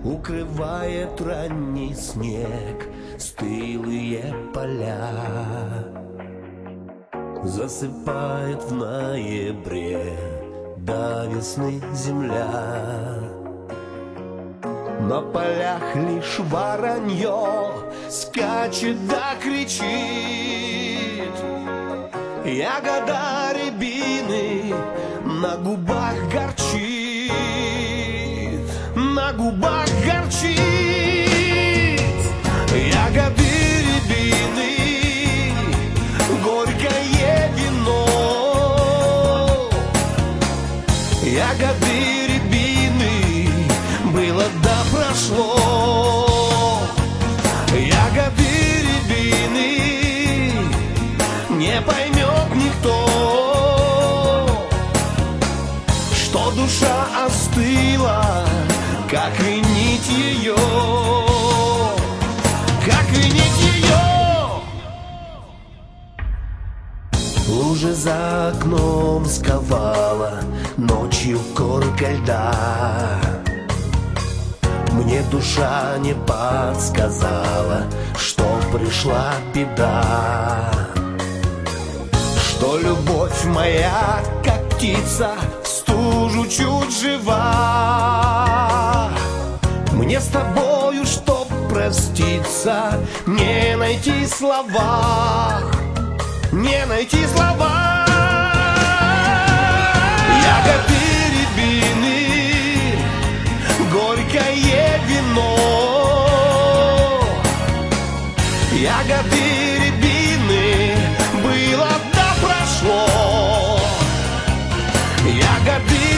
Укрывает ранний снег стылые поля, засыпает в ноябре до весны земля. На полях лишь воронье скачет да кричит, ягода рябины на губах горчит, на губах горчит. Ягоды рябины, горькое вино. Ягоды рябины, было да прошло. Ягоды рябины, не поймет никто, что душа остыла, как и нить ее, как и нить ее. Лужи за окном сковала ночью корка льда. Мне душа не подсказала, что пришла беда, что любовь моя, как птица, в стужу чуть жива. Мне с тобою, чтоб проститься, не найти слова, не найти слова. Ягоды рябины, горькое вино. Ягоды рябины, было да прошло. Ягоды